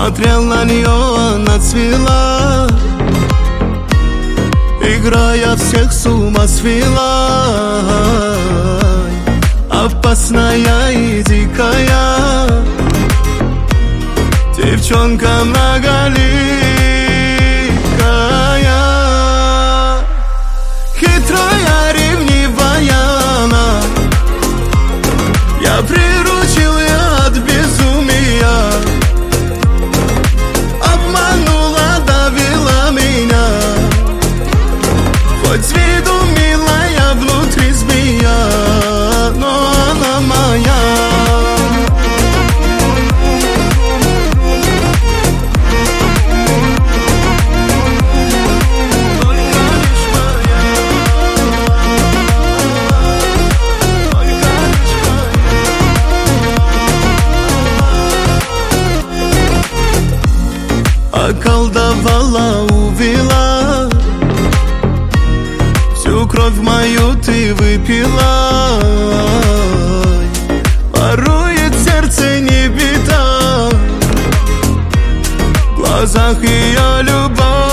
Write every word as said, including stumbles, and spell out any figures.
Смотрел на нее, она цвела, играя всех с ума свела. Опасная и дикая девчонка многоликая, хитрая, ревнивая она. Я приручил ее от безумия, обманула, довела меня. Хоть с виду милая, внутри змея, но она моя. Околдовала, увела, всю кровь мою ты выпила. Ворует сердце не беда, в глазах ее любовь.